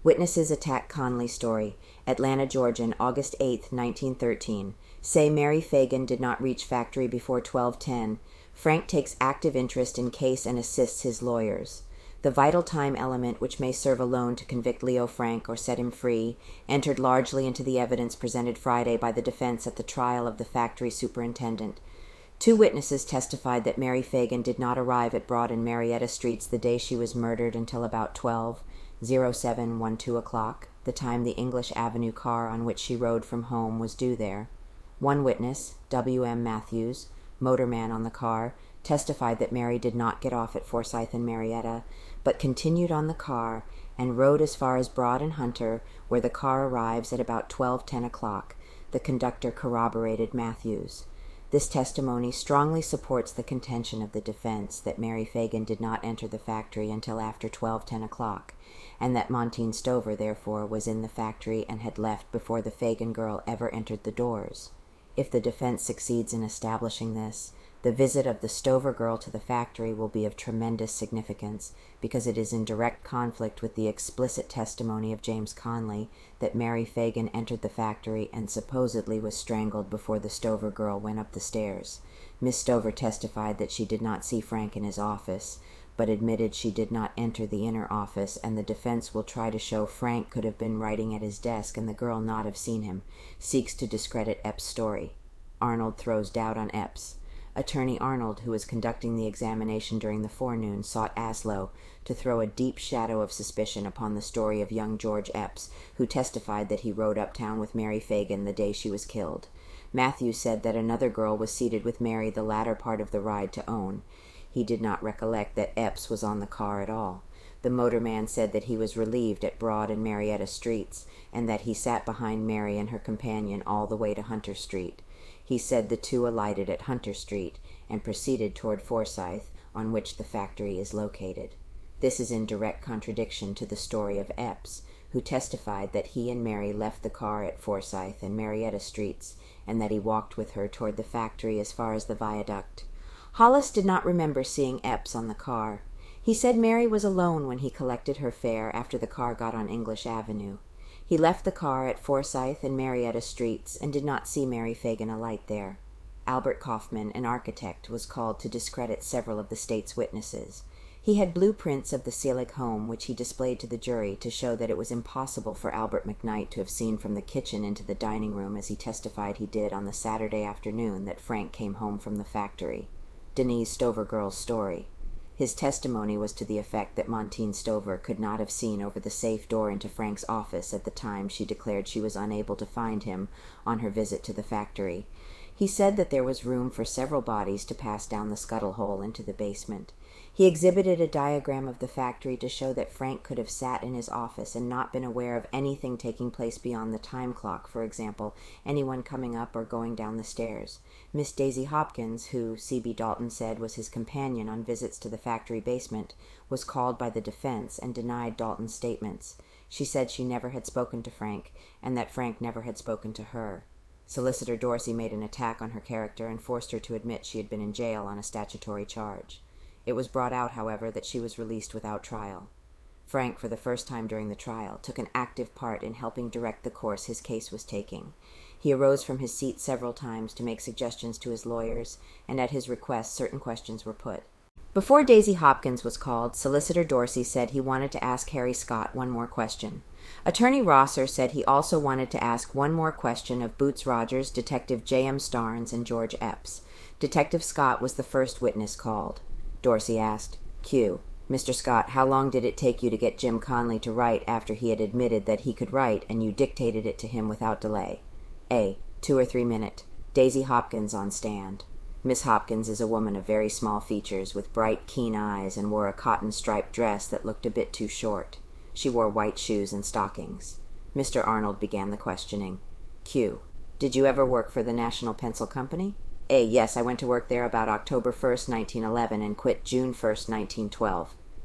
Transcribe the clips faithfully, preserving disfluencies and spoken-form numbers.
Witnesses attack Conley story. Atlanta, Georgian, August eighth, nineteen thirteen. Say Mary Fagan did not reach factory before twelve ten. Frank takes active interest in case and assists his lawyers. The vital time element, which may serve alone to convict Leo Frank or set him free, entered largely into the evidence presented Friday by the defense at the trial of the factory superintendent. Two witnesses testified that Mary Fagan did not arrive at Broad and Marietta Streets the day she was murdered until about twelve oh seven twelve o'clock, the time the English Avenue car on which she rode from home was due there. One witness, W M Matthews, motorman on the car, testified that Mary did not get off at Forsyth and Marietta, but continued on the car and rode as far as Broad and Hunter, where the car arrives at about twelve ten o'clock. The conductor corroborated Matthews. This testimony strongly supports the contention of the defense that Mary Fagan did not enter the factory until after twelve ten o'clock, and that Montine Stover, therefore, was in the factory and had left before the Fagan girl ever entered the doors. If the defense succeeds in establishing this, the visit of the Stover girl to the factory will be of tremendous significance, because it is in direct conflict with the explicit testimony of James Conley that Mary Fagan entered the factory and supposedly was strangled before the Stover girl went up the stairs. Miss Stover testified that she did not see Frank in his office, but admitted she did not enter the inner office, and the defense will try to show Frank could have been writing at his desk and the girl not have seen him, seeks to discredit Epps' story. Arnold throws doubt on Epps. Attorney Arnold, who was conducting the examination during the forenoon, sought Aslow to throw a deep shadow of suspicion upon the story of young George Epps, who testified that he rode uptown with Mary Fagan the day she was killed. Matthews said that another girl was seated with Mary the latter part of the ride to Own. He did not recollect that Epps was on the car at all. The motorman said that he was relieved at Broad and Marietta Streets, and that he sat behind Mary and her companion all the way to Hunter Street. He said the two alighted at Hunter Street and proceeded toward Forsyth, on which the factory is located. This is in direct contradiction to the story of Epps, who testified that he and Mary left the car at Forsyth and Marietta Streets, and that he walked with her toward the factory as far as the viaduct. Hollis did not remember seeing Epps on the car. He said Mary was alone when he collected her fare after the car got on English Avenue. He left the car at Forsyth and Marietta Streets and did not see Mary Fagan alight there. Albert Kaufman, an architect, was called to discredit several of the state's witnesses. He had blueprints of the Selig home, which he displayed to the jury to show that it was impossible for Albert McKnight to have seen from the kitchen into the dining room, as he testified he did on the Saturday afternoon that Frank came home from the factory. Denise Stover girl's story. His testimony was to the effect that Montine Stover could not have seen over the safe door into Frank's office at the time she declared she was unable to find him on her visit to the factory. He said that there was room for several bodies to pass down the scuttle hole into the basement. He exhibited a diagram of the factory to show that Frank could have sat in his office and not been aware of anything taking place beyond the time clock, for example, anyone coming up or going down the stairs. Miss Daisy Hopkins, who C B Dalton said was his companion on visits to the factory basement, was called by the defense and denied Dalton's statements. She said she never had spoken to Frank, and that Frank never had spoken to her. Solicitor Dorsey made an attack on her character and forced her to admit she had been in jail on a statutory charge. It was brought out, however, that she was released without trial. Frank, for the first time during the trial, took an active part in helping direct the course his case was taking. He arose from his seat several times to make suggestions to his lawyers, and at his request certain questions were put. Before Daisy Hopkins was called, Solicitor Dorsey said he wanted to ask Harry Scott one more question. Attorney Rosser said he also wanted to ask one more question of Boots Rogers, Detective J M Starnes, and George Epps. Detective Scott was the first witness called. Dorsey asked, Q. Mister Scott, how long did it take you to get Jim Conley to write after he had admitted that he could write and you dictated it to him without delay? A. Two or three minute. Daisy Hopkins on stand. Miss Hopkins is a woman of very small features with bright, keen eyes and wore a cotton-striped dress that looked a bit too short. She wore white shoes and stockings. Mister Arnold began the questioning. Q. Did you ever work for the National Pencil Company? A. Yes, I went to work there about October first, nineteen eleven, and quit June first, nineteen twelve.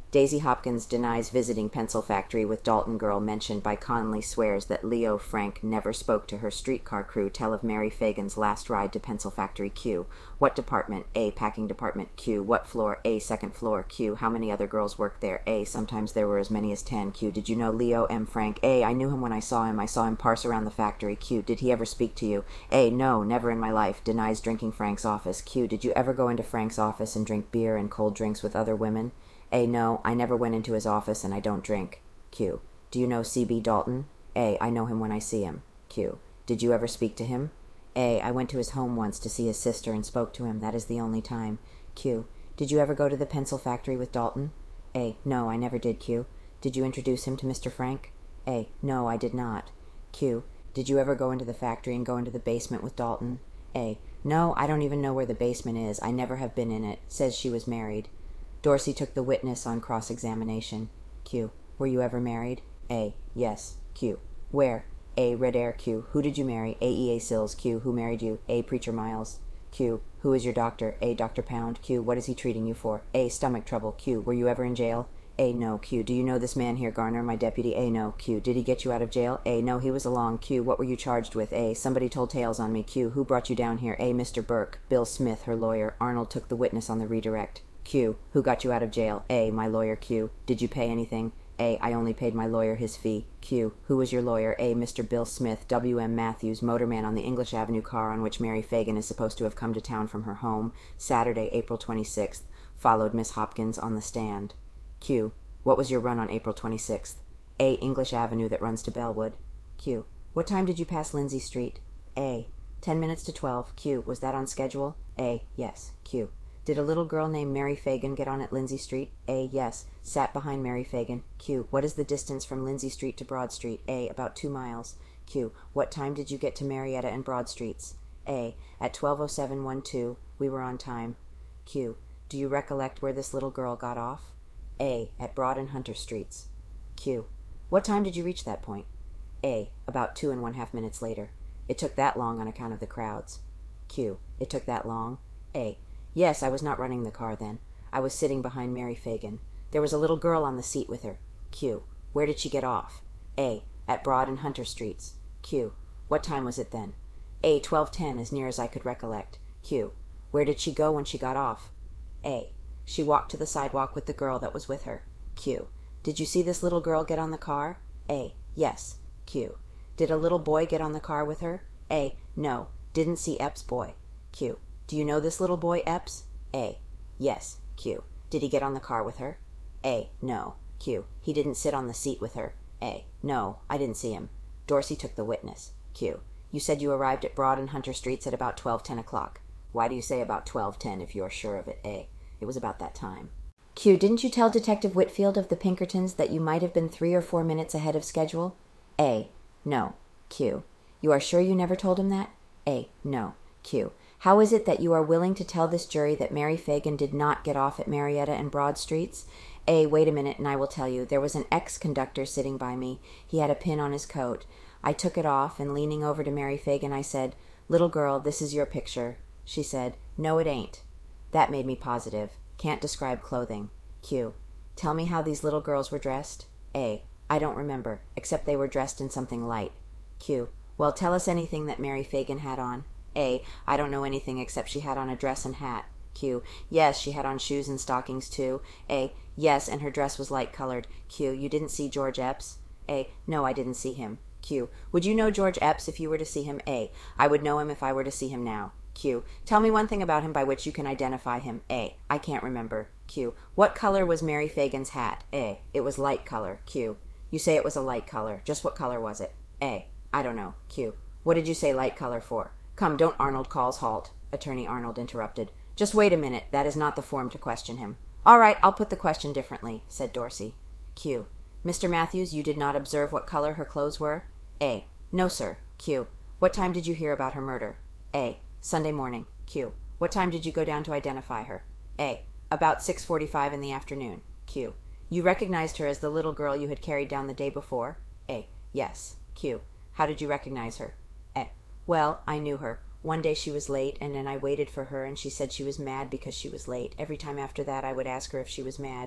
Daisy Hopkins denies visiting pencil factory with Dalton girl mentioned by Connolly swears that Leo Frank never spoke to her streetcar crew. Tell of Mary Fagan's last ride to pencil factory. Q. What department? A. Packing department. Q. What floor? A. Second floor. Q. How many other girls worked there? A. Sometimes there were as many as ten. Q. Did you know Leo M. Frank? A. I knew him when I saw him. I saw him parse around the factory. Q. Did he ever speak to you? A. No, never in my life. Denies drinking Frank's office. Q. Did you ever go into Frank's office and drink beer and cold drinks with other women? A. No, I never went into his office and I don't drink. Q. Do you know C B Dalton? A. I know him when I see him. Q. Did you ever speak to him? A. I went to his home once to see his sister and spoke to him. That is the only time. Q. Did you ever go to the pencil factory with Dalton? A. No, I never did. Q. Did you introduce him to Mister Frank? A. No, I did not. Q. Did you ever go into the factory and go into the basement with Dalton? A. No, I don't even know where the basement is. I never have been in it. Says she was married. Dorsey took the witness on cross-examination. Q. Were you ever married? A. Yes. Q. Where? A. Red Air. Q. Who did you marry? A. E. A. Sills. Q. Who married you? A. Preacher Miles. Q. Who is your doctor? A. Doctor Pound. Q. What is he treating you for? A. Stomach trouble. Q. Were you ever in jail? A. No. Q. Do you know this man here, Garner, my deputy? A. No. Q. Did he get you out of jail? A. No, he was along. Q. What were you charged with? A. Somebody told tales on me. Q. Who brought you down here? A. Mister Burke. Bill Smith, her lawyer. Arnold took the witness on the redirect. Q. Who got you out of jail? A. My lawyer. Q. Did you pay anything? A. I only paid my lawyer his fee. Q. Who was your lawyer? A. Mister Bill Smith, W. M. Matthews, motorman on the English Avenue car on which Mary Fagan is supposed to have come to town from her home, Saturday, April twenty-sixth, followed Miss Hopkins on the stand. Q. What was your run on April twenty-sixth? A. English Avenue that runs to Bellwood. Q. What time did you pass Lindsay Street? A. Ten minutes to twelve. Q. Was that on schedule? A. Yes. Q. Did a little girl named Mary Fagan get on at Lindsay Street? A. Yes. Sat behind Mary Fagan. Q. What is the distance from Lindsay Street to Broad Street? A. About two miles. Q. What time did you get to Marietta and Broad Streets? A. At twelve oh seven twelve. We were on time. Q. Do you recollect where this little girl got off? A. At Broad and Hunter Streets. Q. What time did you reach that point? A. About two and one half minutes later. It took that long on account of the crowds. Q. It took that long? A. Yes, I was not running the car then. I was sitting behind Mary Fagan. There was a little girl on the seat with her. Q. Where did she get off? A. At Broad and Hunter Streets. Q. What time was it then? A. twelve ten, as near as I could recollect. Q. Where did she go when she got off? A. She walked to the sidewalk with the girl that was with her. Q. Did you see this little girl get on the car? A. Yes. Q. Did a little boy get on the car with her? A. No. Didn't see Epps' boy. Q. Do you know this little boy, Epps? A. Yes. Q. Did he get on the car with her? A. No. Q. He didn't sit on the seat with her. A. No, I didn't see him. Dorsey took the witness. Q. You said you arrived at Broad and Hunter Streets at about twelve ten o'clock. Why do you say about twelve ten if you're sure of it? A. It was about that time. Q. Didn't you tell Detective Whitfield of the Pinkertons that you might have been three or four minutes ahead of schedule? A. No. Q. You are sure you never told him that? A. No. Q. How is it that you are willing to tell this jury that Mary Fagan did not get off at Marietta and Broad Streets? A. Wait a minute and I will tell you. There was an ex-conductor sitting by me. He had a pin on his coat. I took it off, and leaning over to Mary Fagan, I said, "Little girl, this is your picture." She said, "No, it ain't." That made me positive. Can't describe clothing. Q. Tell me how these little girls were dressed? A. I don't remember, except they were dressed in something light. Q. Well, tell us anything that Mary Fagan had on. A. I don't know anything except she had on a dress and hat. Q. Yes, she had on shoes and stockings too. A. Yes, and her dress was light-colored. Q. You didn't see George Epps? A. No, I didn't see him. Q. Would you know George Epps if you were to see him? A. I would know him if I were to see him now. Q. Tell me one thing about him by which you can identify him. A. I can't remember. Q. What color was Mary Fagan's hat? A. It was light color. Q. You say it was a light color. Just what color was it? A. I don't know. Q. What did you say light color for? Come, don't Arnold calls halt. Attorney Arnold interrupted. Just wait a minute. That is not the form to question him. All right, I'll put the question differently, said Dorsey. Q. Mister Matthews, you did not observe what color her clothes were? A. No, sir. Q. What time did you hear about her murder? A. Sunday morning. Q. What time did you go down to identify her? A. About six forty-five in the afternoon. Q. You recognized her as the little girl you had carried down the day before? A. Yes. Q. How did you recognize her? A. Well, I knew her. One day she was late, and then I waited for her, and she said she was mad because she was late. Every time after that I would ask her if she was mad.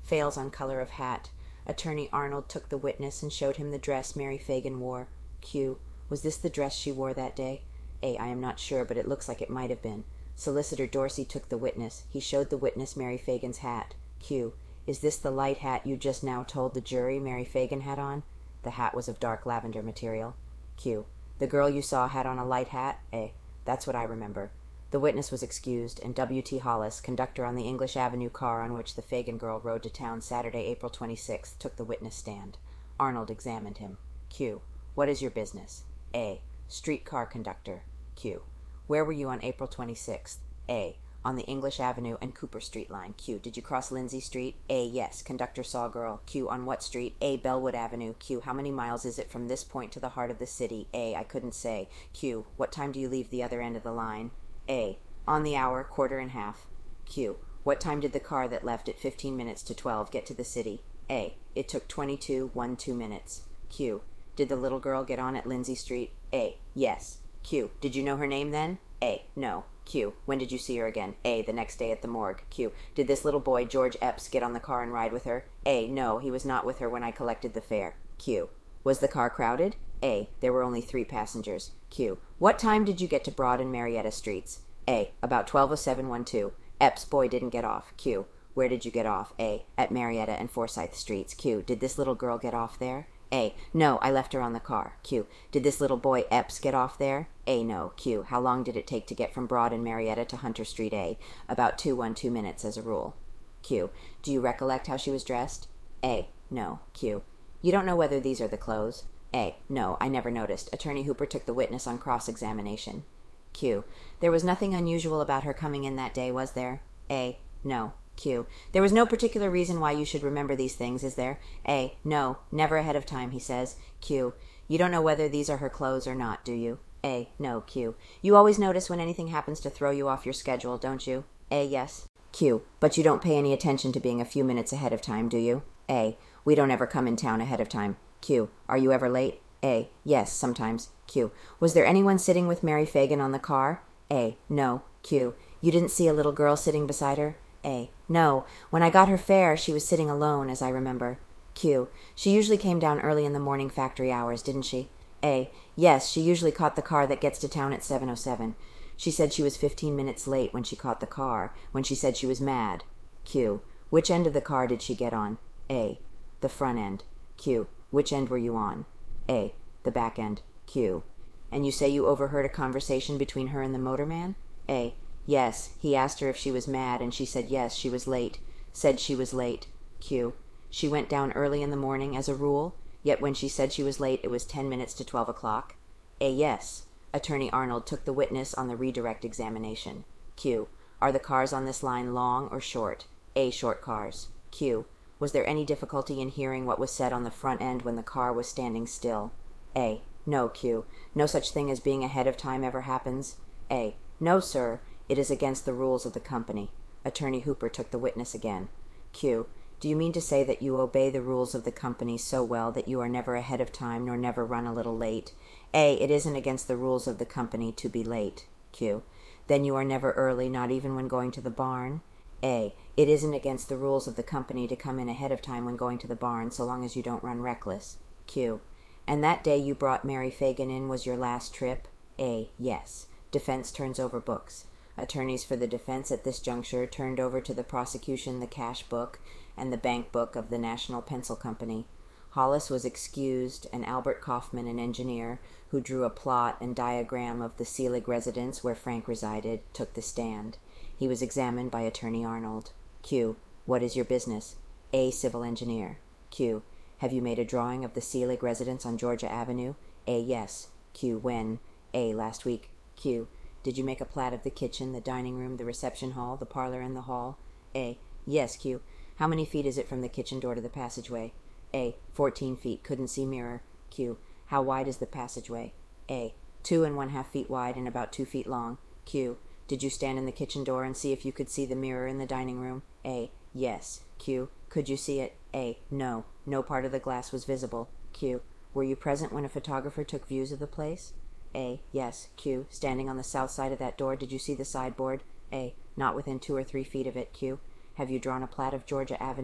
Fails on color of hat. Attorney Arnold took the witness and showed him the dress Mary Fagan wore. Q. Was this the dress she wore that day? A. I am not sure, but it looks like it might have been. Solicitor Dorsey took the witness. He showed the witness Mary Fagan's hat. Q. Is this the light hat you just now told the jury Mary Fagan had on? The hat was of dark lavender material. Q. The girl you saw had on a light hat? A. That's what I remember. The witness was excused, and W T Hollis, conductor on the English Avenue car on which the Fagan girl rode to town Saturday, April twenty-sixth, took the witness stand. Arnold examined him. Q. What is your business? A. Streetcar conductor. Q. Where were you on April twenty-sixth? A. On the English Avenue and Cooper Street line. Q. Did you cross Lindsay Street? A. Yes. Conductor saw girl. Q. On what street? A. Bellwood Avenue. Q. How many miles is it from this point to the heart of the city? A. I couldn't say. Q. What time do you leave the other end of the line? A. On the hour, quarter and half. Q. What time did the car that left at fifteen minutes to twelve get to the city? A. It took twenty-two, one, two minutes. Q. Did the little girl get on at Lindsay Street? A. Yes. Q. Did you know her name then? A. No. Q. When did you see her again? A. The next day at the morgue. Q. Did this little boy, George Epps, get on the car and ride with her? A. No, he was not with her when I collected the fare. Q. Was the car crowded? A. There were only three passengers. Q. What time did you get to Broad and Marietta Streets? A. About twelve oh seven twelve. Epps' boy didn't get off. Q. Where did you get off? A. At Marietta and Forsyth Streets. Q. Did this little girl get off there? A. No, I left her on the car. Q. Did this little boy Epps get off there? A. No. Q. How long did it take to get from Broad and Marietta to Hunter Street? A. About two one two minutes as a rule. Q. Do you recollect how she was dressed? A. No. Q. You don't know whether these are the clothes? A. No, I never noticed. Attorney Hooper took the witness on cross-examination. Q. There was nothing unusual about her coming in that day, was there? A. No. Q. There was no particular reason why you should remember these things, is there? A. No, never ahead of time, he says. Q. You don't know whether these are her clothes or not, do you? A. No. Q. You always notice when anything happens to throw you off your schedule, don't you? A. Yes. Q. But you don't pay any attention to being a few minutes ahead of time, do you? A. We don't ever come in town ahead of time. Q. Are you ever late? A. Yes, sometimes. Q. Was there anyone sitting with Mary Fagan on the car? A. No. Q. You didn't see a little girl sitting beside her? A. No. When I got her fare, she was sitting alone, as I remember. Q. She usually came down early in the morning factory hours, didn't she? A. Yes, she usually caught the car that gets to town at seven oh seven. She said she was fifteen minutes late when she caught the car, when she said she was mad. Q. Which end of the car did she get on? A. The front end. Q. Which end were you on? A. The back end. Q. And you say you overheard a conversation between her and the motorman? A. Yes, he asked her if she was mad, and she said yes, she was late. Said she was late. Q. She went down early in the morning, as a rule, yet when she said she was late, it was ten minutes to twelve o'clock? A. Yes. Attorney Arnold took the witness on the redirect examination. Q. Are the cars on this line long or short? A. Short cars. Q. Was there any difficulty in hearing what was said on the front end when the car was standing still? A. No. Q. No such thing as being ahead of time ever happens? A. No, sir. It is against the rules of the company. Attorney Hooper took the witness again. Q. Do you mean to say that you obey the rules of the company so well that you are never ahead of time nor never run a little late? A. It isn't against the rules of the company to be late. Q. Then you are never early, not even when going to the barn? A. It isn't against the rules of the company to come in ahead of time when going to the barn, so long as you don't run reckless. Q. And that day you brought Mary Fagan in was your last trip? A. Yes. Defense turns over books. Attorneys for the defense at this juncture turned over to the prosecution the cash book and the bank book of the National Pencil Company. Hollis was excused, and Albert Kaufman, an engineer, who drew a plot and diagram of the Seelig residence where Frank resided, took the stand. He was examined by Attorney Arnold. Q. What is your business? A. Civil engineer. Q. Have you made a drawing of the Seelig residence on Georgia Avenue? A. Yes. Q. When? A. Last week. Q. Did you make a plat of the kitchen, the dining room, the reception hall, the parlor, and the hall? A. Yes. Q. How many feet is it from the kitchen door to the passageway? A. Fourteen feet. Couldn't see mirror. Q. How wide is the passageway? A. Two and one half feet wide and about two feet long. Q. Did you stand in the kitchen door and see if you could see the mirror in the dining room? A. Yes. Q. Could you see it? A. No. No part of the glass was visible. Q. Were you present when a photographer took views of the place? A. Yes. Q. Standing on the south side of that door, did you see the sideboard? A. Not within two or three feet of it. Q. Have you drawn a plat of Georgia Avenue?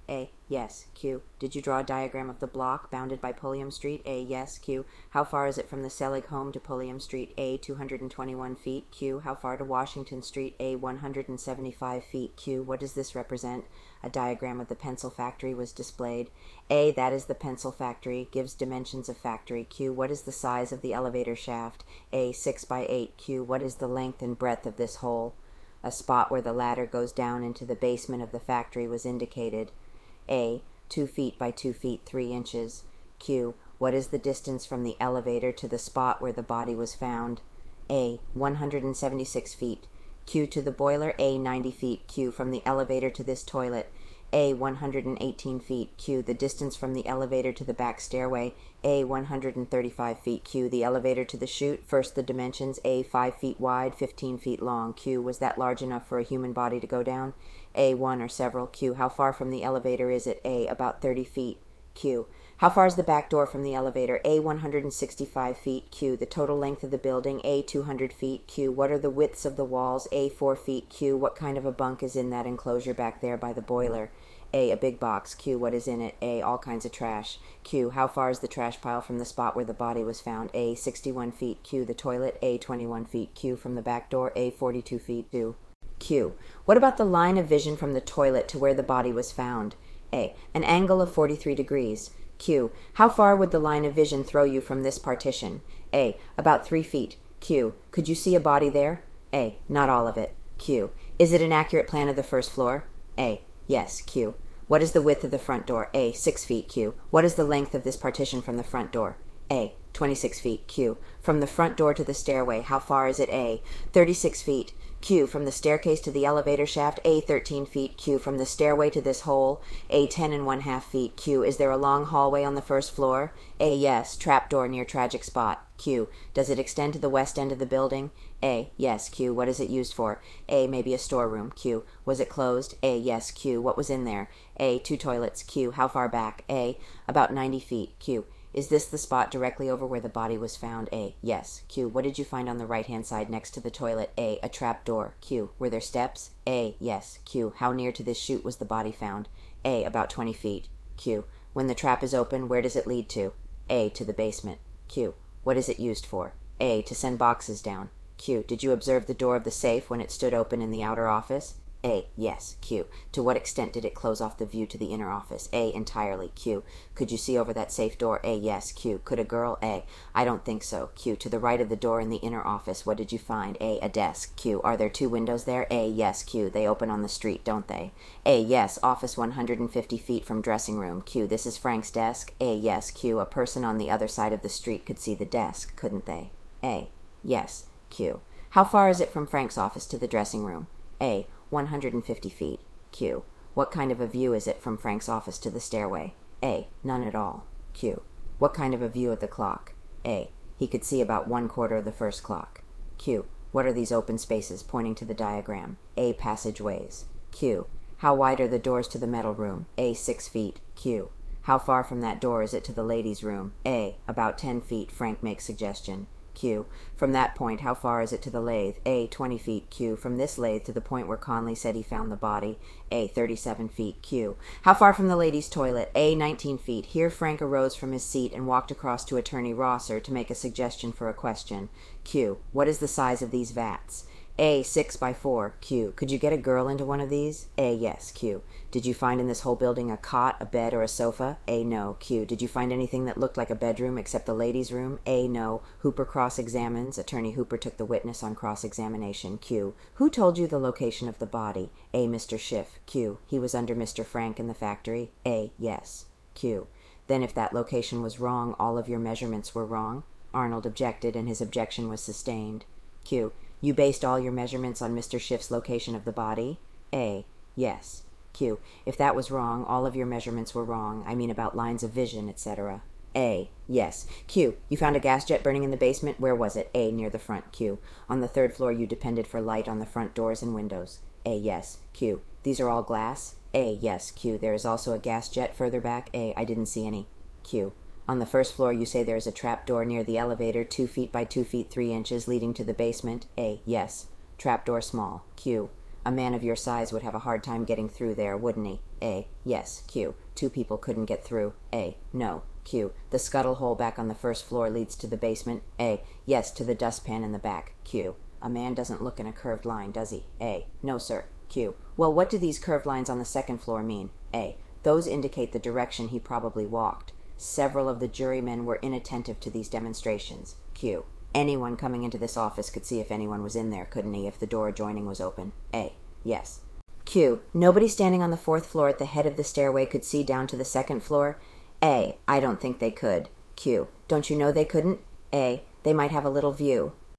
A. Yes. Q. Did you draw a diagram of the block bounded by Pulliam Street? A. Yes. Q. How far is it from the Selig home to Pulliam Street? A. two hundred twenty-one feet. Q. How far to Washington Street? A. one hundred seventy-five feet. Q. What does this represent? A diagram of the pencil factory was displayed. A. That is the pencil factory. Gives dimensions of factory. Q. What is the size of the elevator shaft? A. six by eight. Q. What is the length and breadth of this hole? A spot where the ladder goes down into the basement of the factory was indicated. A. two feet by two feet three inches. Q. What is the distance from the elevator to the spot where the body was found? A. one hundred seventy-six feet. Q. To the boiler. A. ninety feet. Q. From the elevator to this toilet. A. one hundred eighteen feet. Q. The distance from the elevator to the back stairway. A. one hundred thirty-five feet. Q. The elevator to the chute. First the dimensions. A. five feet wide, fifteen feet long. Q. Was that large enough for a human body to go down? A. One or several. Q. How far from the elevator is it? A. About thirty feet. Q. How far is the back door from the elevator? A. one hundred sixty-five feet. Q. The total length of the building. A. two hundred feet. Q. What are the widths of the walls? A. four feet. Q. What kind of a bunk is in that enclosure back there by the boiler? A. A big box. Q. What is in it? A. All kinds of trash. Q. How far is the trash pile from the spot where the body was found? A. sixty-one feet. Q. The toilet. A. twenty-one feet. Q. From the back door. A. forty-two feet. Q. Q. What about the line of vision from the toilet to where the body was found? A. An angle of forty-three degrees. Q. How far would the line of vision throw you from this partition? A. About three feet. Q. Could you see a body there? A. Not all of it. Q. Is it an accurate plan of the first floor? A. Yes. Q. What is the width of the front door? A. Six feet. Q. What is the length of this partition from the front door? A. Twenty-six feet. Q. From the front door to the stairway, how far is it? A. Thirty-six feet. Q. From the staircase to the elevator shaft. A. Thirteen feet. Q. From the stairway to this hole. A. Ten and one half feet. Q. Is there a long hallway on the first floor? A. Yes. Trapdoor near tragic spot. Q. Does it extend to the west end of the building? A. Yes. Q. What is it used for? A. Maybe a storeroom. Q. Was it closed? A. Yes. Q. What was in there? A. Two toilets. Q. How far back? A. About ninety feet. Q. Is this the spot directly over where the body was found? A. Yes. Q. What did you find on the right-hand side next to the toilet? A. A trap door. Q. Were there steps? A. Yes. Q. How near to this chute was the body found? A. About twenty feet. Q. When the trap is open, where does it lead to? A. To the basement. Q. What is it used for? A. To send boxes down. Q. Did you observe the door of the safe when it stood open in the outer office? A. Yes. Q. To what extent did it close off the view to the inner office? A. Entirely. Q. Could you see over that safe door? A. Yes. Q. Could a girl? A. I don't think so. Q. To the right of the door in the inner office, what did you find? A. A desk. Q. Are there two windows there? A. Yes. Q. They open on the street, don't they? A. Yes. Office one hundred fifty feet from dressing room. Q. This is Frank's desk? A. Yes. Q. A person on the other side of the street could see the desk, couldn't they? A. Yes. Q. How far is it from Frank's office to the dressing room? A. one hundred fifty feet. Q. What kind of a view is it from Frank's office to the stairway? A. None at all. Q. What kind of a view of the clock? A. He could see about one quarter of the first clock. Q. What are these open spaces pointing to the diagram? A. Passageways. Q. How wide are the doors to the metal room? A. Six feet. Q. How far from that door is it to the ladies' room? A. About ten feet, Frank makes suggestion. Q. From that point, how far is it to the lathe? A. twenty feet. Q. From this lathe to the point where Conley said he found the body. A. thirty-seven feet. Q. How far from the ladies' toilet? A. nineteen feet. Here Frank arose from his seat and walked across to Attorney Rosser to make a suggestion for a question. Q. What is the size of these vats? A. Six by four. Q. Could you get a girl into one of these? A. Yes. Q. Did you find in this whole building a cot, a bed, or a sofa? A. No. Q. Did you find anything that looked like a bedroom except the ladies' room? A. No. Hooper cross-examines. Attorney Hooper took the witness on cross-examination. Q. Who told you the location of the body? A. Mister Schiff. Q. He was under Mister Frank in the factory? A. Yes. Q. Then if that location was wrong, all of your measurements were wrong? Arnold objected, and his objection was sustained. Q. You based all your measurements on Mister Schiff's location of the body? A. Yes. Q. If that was wrong, all of your measurements were wrong. I mean about lines of vision, et cetera. A. Yes. Q. You found a gas jet burning in the basement? Where was it? A. Near the front. Q. On the third floor you depended for light on the front doors and windows. A. Yes. Q. These are all glass? A. Yes. Q. There is also a gas jet further back? A. I didn't see any. Q. On the first floor you say there is a trap door near the elevator, two feet by two feet three inches, leading to the basement? A. Yes. Trap door small. Q. A man of your size would have a hard time getting through there, wouldn't he? A. Yes. Q. Two people couldn't get through. A. No. Q. The scuttle hole back on the first floor leads to the basement. A. Yes, to the dustpan in the back. Q. A man doesn't look in a curved line, does he? A. No, sir. Q. Well, what do these curved lines on the second floor mean? A. Those indicate the direction he probably walked. Several of the jurymen were inattentive to these demonstrations. Q. Anyone coming into this office could see if anyone was in there, couldn't he, if the door adjoining was open? A. Yes. Q. Nobody standing on the fourth floor at the head of the stairway could see down to the second floor? A. I don't think they could. Q. Don't you know they couldn't? A. They might have a little view.